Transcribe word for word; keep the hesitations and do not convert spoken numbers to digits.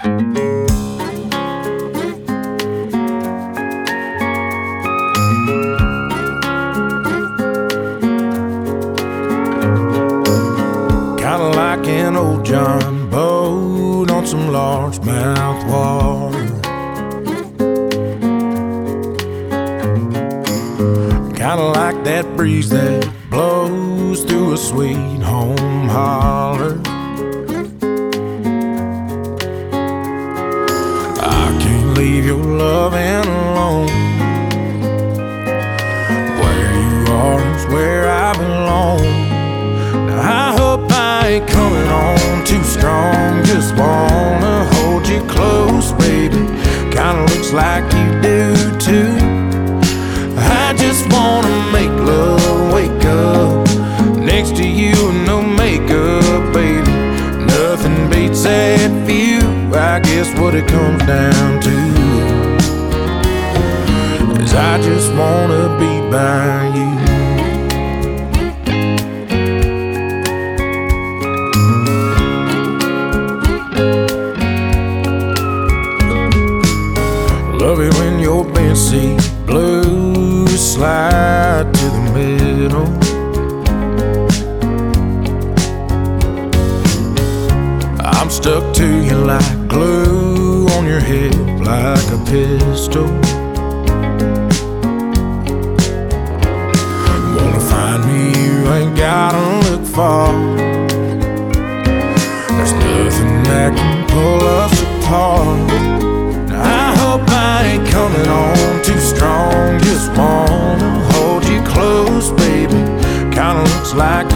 Kinda like an old John boat on some largemouth water. Kinda like that breeze that blows through a sweet home holler. I can't leave your loving alone. Where you are is where I belong. I hope I ain't coming on too strong. Just wanna hold you close, baby. Kinda looks like you do too. I just wanna make love, wake up next to you and no makeup, baby. Nothing beats that view. I guess what it comes down to is I just wanna be by you. Love it when your bench seat blues slide to the middle. I'm stuck to you like glue on your hip, like a pistol. Wanna find me, you ain't gotta look far. There's nothing that can pull us apart. I hope I ain't coming on too strong. Just wanna hold you close, baby. Kinda looks like